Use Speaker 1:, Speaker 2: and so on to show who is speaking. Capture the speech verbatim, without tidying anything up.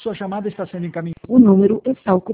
Speaker 1: Sua chamada está sendo encaminhada.
Speaker 2: O número está ocupado.